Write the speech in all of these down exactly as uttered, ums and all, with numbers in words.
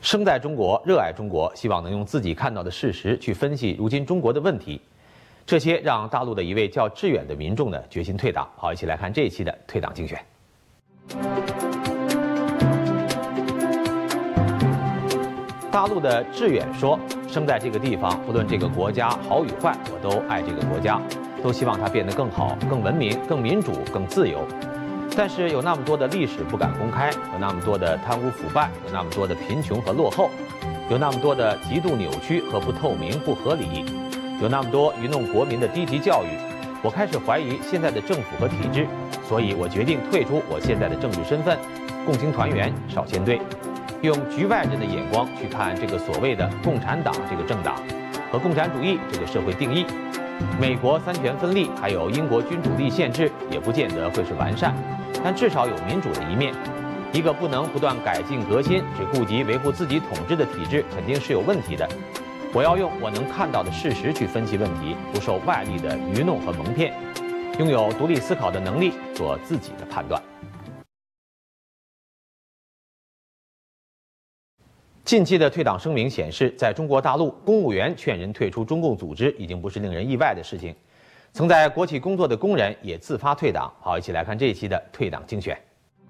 生在中国，热爱中国，希望能用自己看到的事实去分析如今中国的问题，这些让大陆的一位叫志远的民众呢决心退党。好，一起来看这一期的退党竞选。大陆的志远说：“生在这个地方，不论这个国家好与坏，我都爱这个国家，都希望它变得更好、更文明、更民主、更自由。但是有那么多的历史不敢公开，有那么多的贪污腐败，有那么多的贫穷和落后，有那么多的极度扭曲和不透明、不合理，有那么多愚弄国民的低级教育。我开始怀疑现在的政府和体制，所以我决定退出我现在的政治身份，共青团员少先队。”用局外人的眼光去看这个所谓的共产党这个政党和共产主义这个社会定义，美国三权分立还有英国君主立宪制也不见得会是完善，但至少有民主的一面。一个不能不断改进革新，只顾及维护自己统治的体制，肯定是有问题的。我要用我能看到的事实去分析问题，不受外力的愚弄和蒙骗，拥有独立思考的能力，做自己的判断。近期的退党声明显示，在中国大陆，公务员劝人退出中共组织已经不是令人意外的事情。曾在国企工作的工人也自发退党。好，一起来看这一期的退党竞选。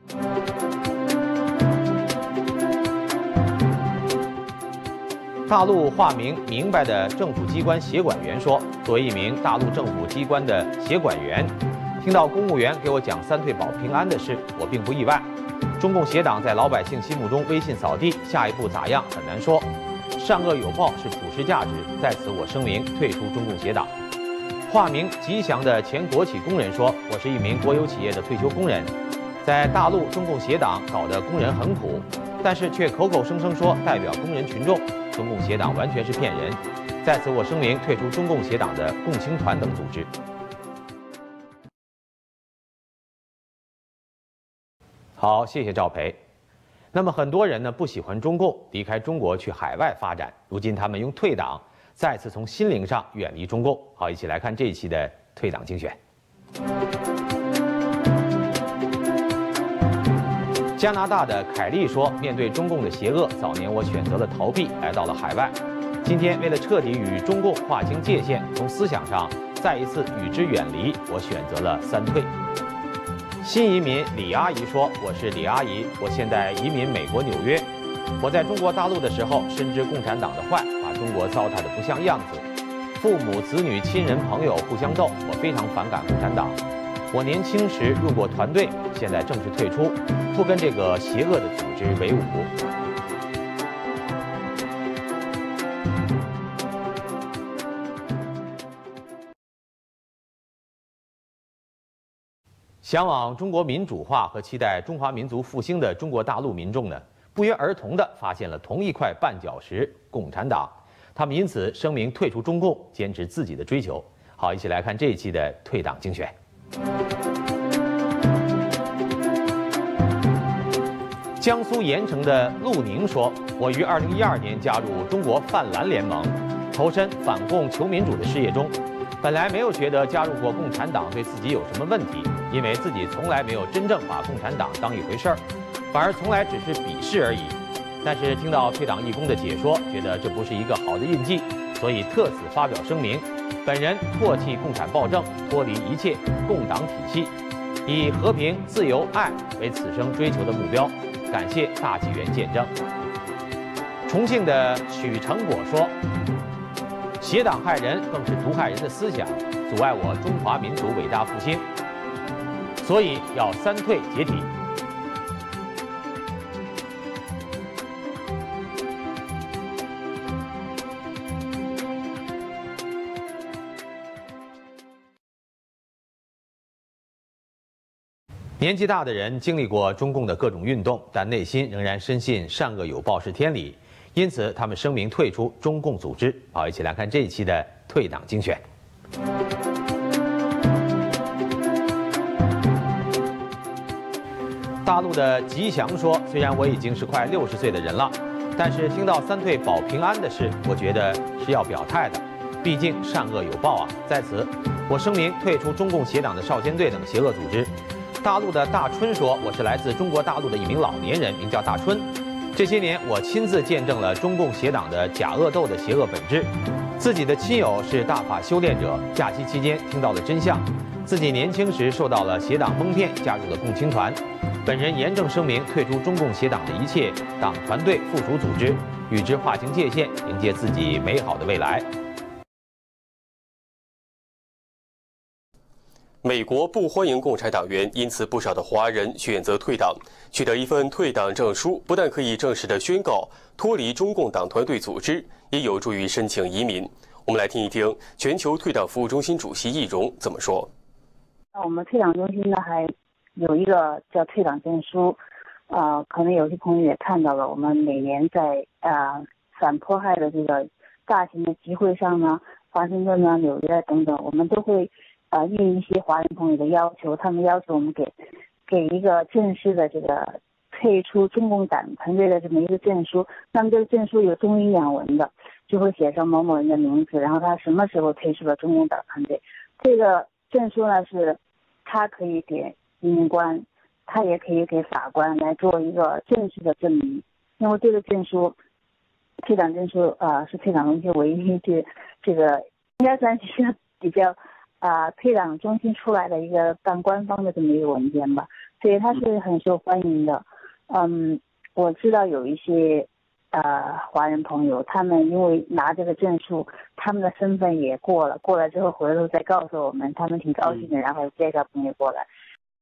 大陆化名明白的政府机关协管员说：“作为一名大陆政府机关的协管员，听到公务员给我讲三退保平安的事，我并不意外。中共协党在老百姓心目中威信扫地，下一步咋样很难说。善恶有报是普世价值，在此我声明退出中共协党。”化名吉祥的前国企工人说：“我是一名国有企业的退休工人，在大陆中共协党搞得工人很苦，但是却口口声声说代表工人群众，中共协党完全是骗人。在此我声明退出中共协党的共青团等组织。”好，谢谢赵培。那么很多人呢不喜欢中共，离开中国去海外发展。如今他们用退党，再次从心灵上远离中共。好，一起来看这一期的退党竞选。加拿大的凯利说：“面对中共的邪恶，早年我选择了逃避，来到了海外。今天为了彻底与中共划清界限，从思想上再一次与之远离，我选择了三退。”新移民李阿姨说：“我是李阿姨，我现在移民美国纽约。我在中国大陆的时候，深知共产党的坏，把中国糟蹋得不像样子。父母、子女、亲人、朋友互相斗，我非常反感共产党。我年轻时入过团队，现在正式退出，不跟这个邪恶的组织为伍。”向往中国民主化和期待中华民族复兴的中国大陆民众呢，不约而同地发现了同一块绊脚石——共产党。他们因此声明退出中共，坚持自己的追求。好，一起来看这一期的退党竞选。江苏盐城的陆宁说：“我于二零一二年加入中国泛蓝联盟，投身反共求民主的事业中。本来没有觉得加入过共产党对自己有什么问题，因为自己从来没有真正把共产党当一回事儿，反而从来只是鄙视而已。但是听到退党义工的解说，觉得这不是一个好的印记，所以特此发表声明，本人唾弃共产暴政，脱离一切共党体系，以和平、自由、爱为此生追求的目标。感谢大纪元见证。”重庆的许成果说：“邪党害人，更是毒害人的思想，阻碍我中华民族伟大复兴，所以要三退解体。”年纪大的人经历过中共的各种运动，但内心仍然深信善恶有报是天理，因此他们声明退出中共组织。好，一起来看这一期的退党竞选。大陆的吉祥说：“虽然我已经是快六十岁的人了，但是听到三退保平安的事，我觉得是要表态的。毕竟善恶有报啊！在此，我声明退出中共协党的少先队等邪恶组织。”大陆的大春说：“我是来自中国大陆的一名老年人，名叫大春。 这些年，我亲自见证了中共邪党的假恶斗的邪恶本质。自己的亲友是大法修炼者，假期期间听到了真相。自己年轻时受到了邪党蒙骗，加入了共青团。本人严正声明退出中共邪党的一切党团队附属组织，与之划清界限，迎接自己美好的未来。 美国不欢迎共产党员，因此不少的华人选择退党。取得一份退党证书，不但可以正式的宣告脱离中共党团队组织，也有助于申请移民。我们来听一听全球退党服务中心主席易容怎么说。 我们退党中心呢还有一个叫退党证书，呃，可能有些朋友也看到了，我们每年在呃反迫害的这个大型的集会上呢，华盛顿啊、纽约等等，我们都会呃应一些华人朋友的要求，他们要求我们给给一个正式的这个退出中共党团队的这么一个证书。那么这个证书有中英两文的，就会写上某某人的名字，然后他什么时候退出了中共党团队。这个证书呢是他可以给移民官，他也可以给法官来做一个正式的证明。因为这个证书，退党证书啊、呃，是退党中心唯一这这个应该算是比较啊、呃、退党中心出来的一个半官方的这么一个文件吧，所以它是很受欢迎的。嗯，我知道有一些呃华人朋友，他们因为拿这个证书，他们的身份也过了，过了之后回头再告诉我们，他们挺高兴的，然后介绍朋友过来。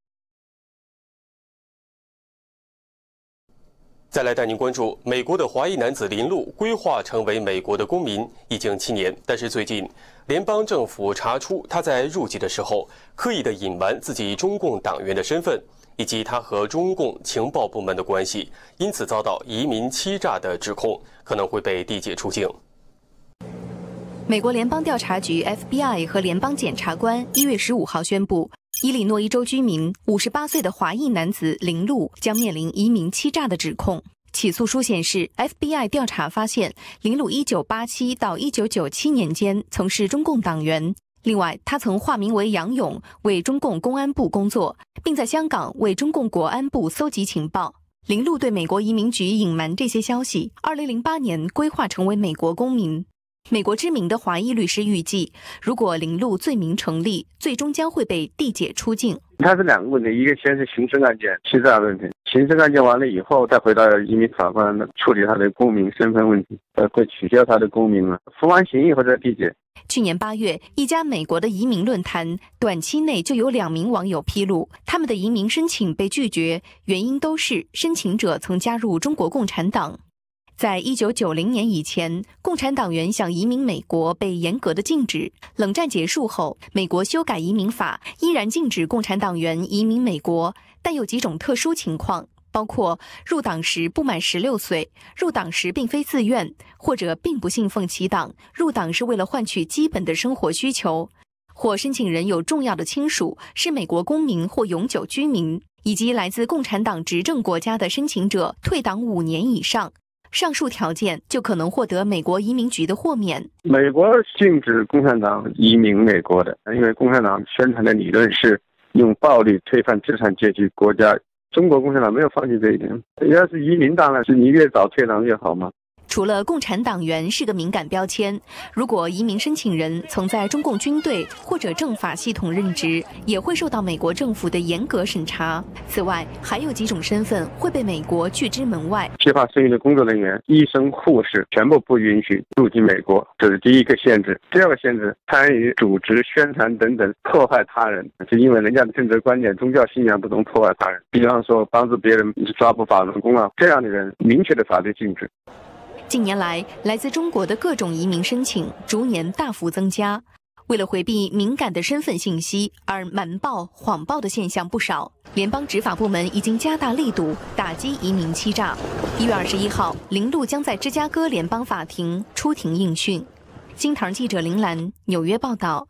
再来带您关注美国的华裔男子林路规划成为美国的公民已经七年，但是最近联邦政府查出他在入籍的时候刻意的隐瞒自己中共党员的身份，以及他和中共情报部门的关系，因此遭到移民欺诈的指控，可能会被递解出境。 美国联邦调查局 F B I 和联邦检察官一月十五号宣布，伊利诺伊州居民五十八岁的华裔男子林路将面临移民欺诈的指控。起诉书显示 ，F B I 调查发现，林路一九八七到一九九七年间从事中共党员。另外，他曾化名为杨勇，为中共公安部工作，并在香港为中共国安部搜集情报。林路对美国移民局隐瞒这些消息，二零零八年规划成为美国公民。美国知名的华裔律师预计，如果林路罪名成立，最终将会被递解出境。 它是两个问题，一个先是刑事案件欺诈问题，刑事案件完了以后，再回到移民法官处理他的公民身份问题，呃，会取消他的公民了。服完刑以后再递解。 去年八月，一家美国的移民论坛短期内就有两名网友披露，他们的移民申请被拒绝，原因都是申请者曾加入中国共产党。在一九九零年以前，共产党员想移民美国被严格的禁止。冷战结束后，美国修改移民法，依然禁止共产党员移民美国，但有几种特殊情况，包括入党时不满十六岁，入党时并非自愿，或者并不信奉其党，入党是为了换取基本的生活需求，或申请人有重要的亲属是美国公民或永久居民，以及来自共产党执政国家的申请者退党五年以上。上述条件就可能获得美国移民局的豁免。 美国禁止共产党移民美国的，因为共产党宣传的理论是用暴力推翻资产阶级国家。中国共产党没有放弃这一点。要是移民，当然是你越早退党越好嘛。 除了共产党员是个敏感标签，如果移民申请人曾在中共军队或者政法系统任职，也会受到美国政府的严格审查。此外，还有几种身份会被美国拒之门外。 计划生育的工作人员、医生、护士全部不允许入境美国，这是第一个限制。第二个限制，参与组织、宣传等等破坏他人，是因为人家的政治观念、宗教信仰不能破坏他人。比方说，帮助别人抓捕法轮功啊，这样的人明确的法律禁止。 近年来，来自中国的各种移民申请逐年大幅增加。为了回避敏感的身份信息而瞒报、谎报的现象不少，联邦执法部门已经加大力度打击移民欺诈。一月二十一号，林路将在芝加哥联邦法庭出庭应讯。金堂记者林兰，纽约报道。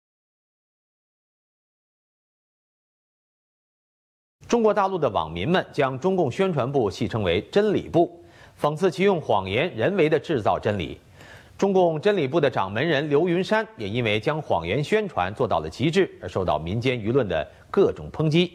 中国大陆的网民们将中共宣传部戏称为“真理部”。讽刺其用谎言人为的制造真理。中共真理部的掌门人刘云山也因为将谎言宣传做到了极致，而受到民间舆论的各种抨击。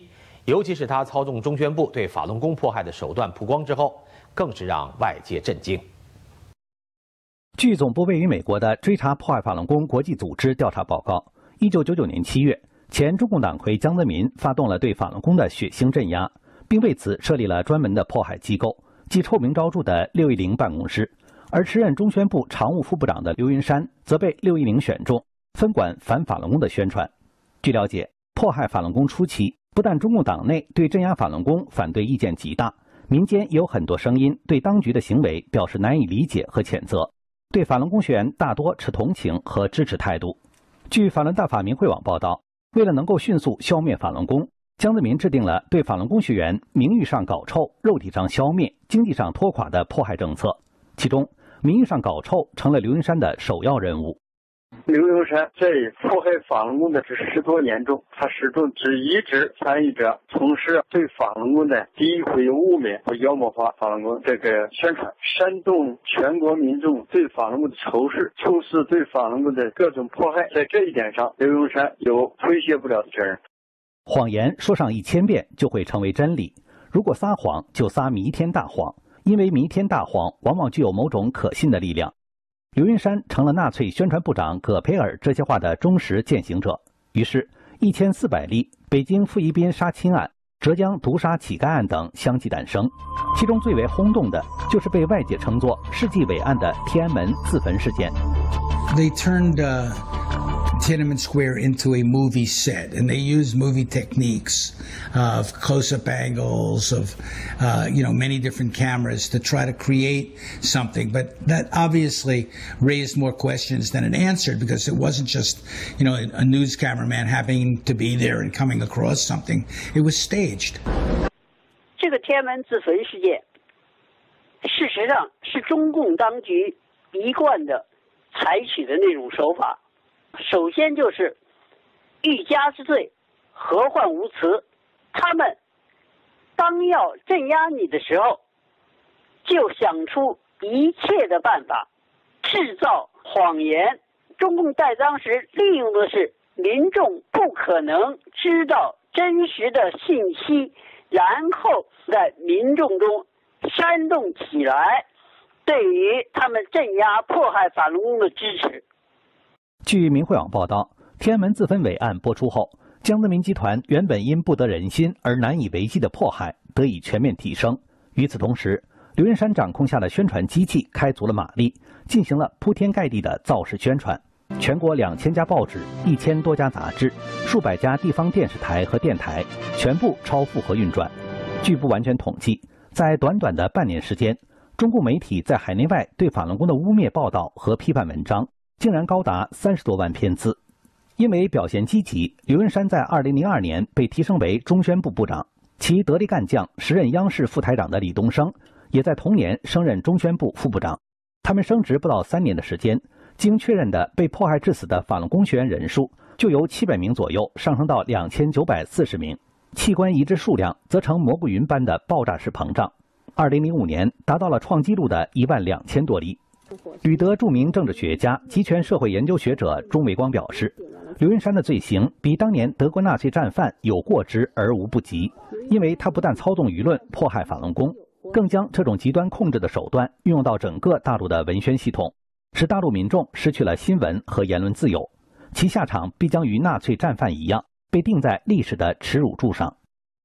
尤其是他操纵中宣部对法轮功迫害的手段曝光之后，更是让外界震惊。 据总部位于美国的追查迫害法轮功国际组织调查报告，一九九九年七月，前中共党魁江泽民发动了对法轮功的血腥镇压，并为此设立了专门的迫害机构，即臭名昭著的六一零办公室。而时任中宣部常务副部长的刘云山则被六一零选中，分管反法轮功的宣传。据了解，迫害法轮功初期，不但中共党内对镇压法轮功反对意见极大，民间也有很多声音对当局的行为表示难以理解和谴责，对法轮功学员大多持同情和支持态度。据法轮大法明慧网报道，为了能够迅速消灭法轮功，江泽民制定了对法轮功学员名誉上搞臭、肉体上消灭、经济上拖垮的迫害政策，其中名誉上搞臭成了刘云山的首要任务。 刘云山在迫害法轮功的这十多年中，他始终只一直参与着从事对法轮功的诋毁、污蔑和妖魔化法轮功这个宣传，煽动全国民众对法轮功的仇视，促使对法轮功的各种迫害。在这一点上，刘云山有推卸不了的责任。 谎言说上一千遍就会成为真理，如果撒谎就撒弥天大谎，因为弥天大谎往往具有某种可信的力量。刘云山成了纳粹宣传部长葛培尔这些话的忠实践行者，于是一千四百例北京傅一斌杀亲案、浙江毒杀乞丐案等相继诞生，其中最为轰动的就是被外界称作世纪伟案的天安门自焚事件。 They turned uh, Tiananmen Square into a movie set, and they used movie techniques of close-up angles, of uh, you know many different cameras to try to create something. But that obviously raised more questions than it answered, because it wasn't just you know a news cameraman happening to be there and coming across something. It was staged. 这个天安门自焚事件，事实上是中共当局一贯的采取的那种手法。首先就是欲加之罪，何患无辞。他们当要镇压你的时候，就想出一切的办法，制造谎言。中共在当时利用的是民众不可能知道真实的信息，然后在民众中煽动起来对于他们镇压迫害法轮功的支持。 据明慧网报道，天安门自焚伟案播出后，江泽民集团原本因不得人心而难以为继的迫害得以全面提升。与此同时，刘云山掌控下的宣传机器开足了马力，进行了铺天盖地的造势宣传。全国两千家报纸、一千多家杂志、数百家地方电视台和电台全部超负荷运转。据不完全统计，在短短的半年时间，中共媒体在海内外对法轮功的污蔑报道和批判文章竟然高达三十多万篇字。因为表现积极，刘云山在二零零二年被提升为中宣部部长，其得力干将时任央视副台长的李东生也在同年升任中宣部副部长。他们升职不到三年的时间，经确认的被迫害致死的法轮功学员人数就由七百名左右上升到两千九百四十名，器官移植数量则呈蘑菇云般的爆炸式膨胀。二零零五年达到了创纪录的一万两千多例。旅德著名政治学家、极权社会研究学者钟伟光表示，刘云山的罪行比当年德国纳粹战犯有过之而无不及，因为他不但操纵舆论迫害法轮功，更将这种极端控制的手段运用到整个大陆的文宣系统，使大陆民众失去了新闻和言论自由，其下场必将与纳粹战犯一样，被钉在历史的耻辱柱上。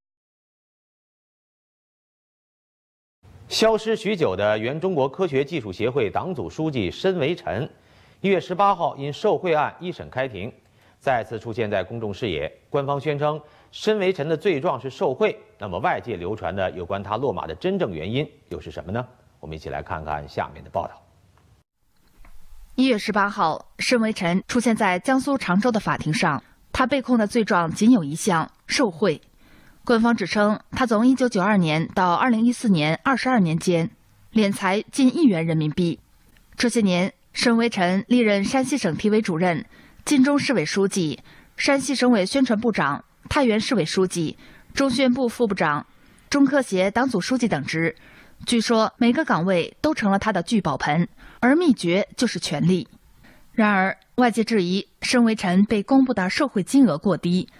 消失许久的原中国科学技术协会党组书记申维辰，一月十八号因受贿案一审开庭，再次出现在公众视野。官方宣称申维辰的罪状是受贿，那么外界流传的有关他落马的真正原因又是什么呢？我们一起来看看下面的报道。 一月十八号，申维辰出现在江苏常州的法庭上，他被控的罪状仅有一项：受贿。官方指称，他从一九九二年到二零一四年二十二年间，敛财近亿元人民币。这些年，申维辰历任山西省体委主任、晋中市委书记、山西省委宣传部长、太原市委书记、中宣部副部长、中科协党组书记等职。据说每个岗位都成了他的聚宝盆，而秘诀就是权力。然而，外界质疑申维辰被公布的受贿金额过低。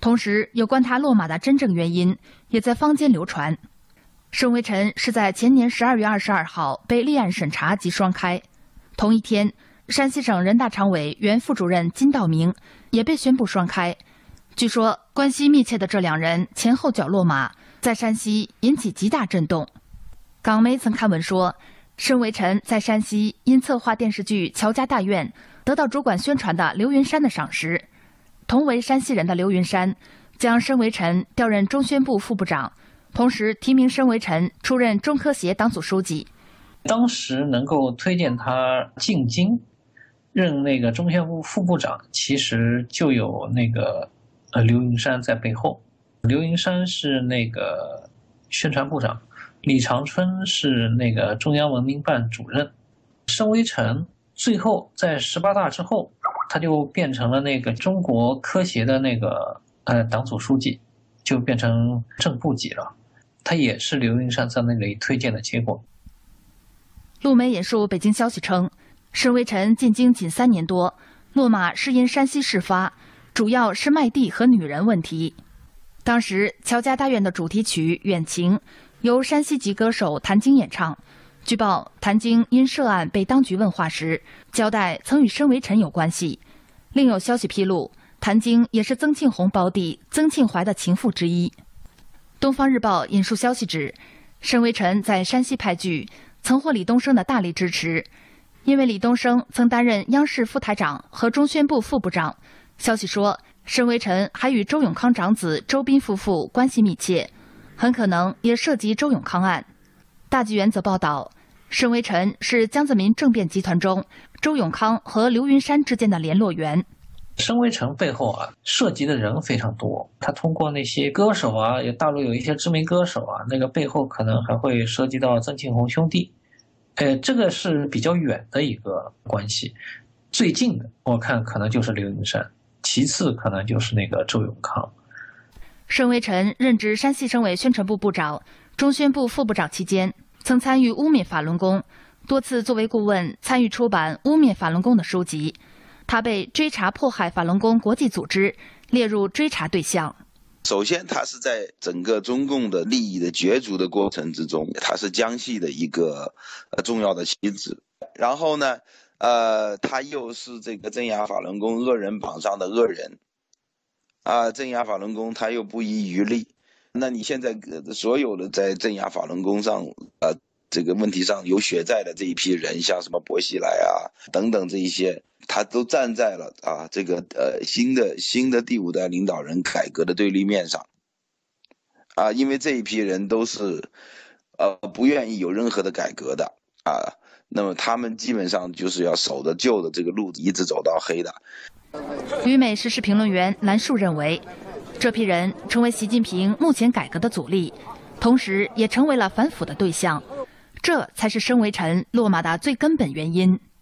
同时，有关他落马的真正原因也在坊间流传。申维辰是在前年十二月二十二号被立案审查及双开，同一天，山西省人大常委原副主任金道明也被宣布双开。据说，关系密切的这两人前后脚落马，在山西引起极大震动。港媒曾刊文说，申维辰在山西因策划电视剧《乔家大院》得到主管宣传的刘云山的赏识。同为山西人的刘云山将申维辰调任中宣部副部长，同时提名申维辰出任中科协党组书记。 当时能够推荐他进京任那个中宣部副部长，其实就有那个呃刘云山在背后。刘云山是那个宣传部长，李长春是那个中央文明办主任。申维辰最后在十八大之后，他就变成了那个中国科协的那个呃党组书记，就变成正部级了。他也是刘云山在那里推荐的结果。 路媒引述北京消息称，申维辰进京仅三年多，落马是因山西事发，主要是卖地和女人问题。当时乔家大院的主题曲《远情》由山西籍歌手谭晶演唱。据报，谭晶因涉案被当局问话时，交代曾与申维辰有关系。另有消息披露，谭晶也是曾庆红胞弟曾庆怀的情妇之一。东方日报引述消息指，申维辰在山西拍剧曾获李东生的大力支持，因为李东生曾担任央视副台长和中宣部副部长。消息说，申维辰还与周永康长子周斌夫妇关系密切，很可能也涉及周永康案。大纪元则报道，申维辰是江泽民政变集团中周永康和刘云山之间的联络员。 申维辰背后啊，涉及的人非常多。他通过那些歌手啊，有大陆有一些知名歌手啊，那个背后可能还会涉及到曾庆红兄弟。呃，这个是比较远的一个关系。最近的，我看可能就是刘云山，其次可能就是那个周永康。 申维辰任职山西省委宣传部部长、中宣部副部长期间，曾参与污蔑法轮功，多次作为顾问参与出版污蔑法轮功的书籍。他被追查迫害法轮功国际组织列入追查对象。 首先，他是在整个中共的利益的角逐的过程之中，他是江系的一个呃重要的棋子。然后呢，呃，他又是这个镇压法轮功恶人榜上的恶人，啊，镇压法轮功他又不遗余力。那你现在所有的在镇压法轮功上，呃，这个问题上有血债的这一批人，像什么薄熙来啊等等这一些。他都站在了啊这个呃新的新的第五代领导人改革的对立面上，啊，因为这一批人都是呃不愿意有任何的改革的啊，那么他们基本上就是要守着旧的这个路子一直走到黑的。 旅美时事评论员蓝树认为，这批人成为习近平目前改革的阻力，同时也成为了反腐的对象，这才是申维辰落马的最根本原因。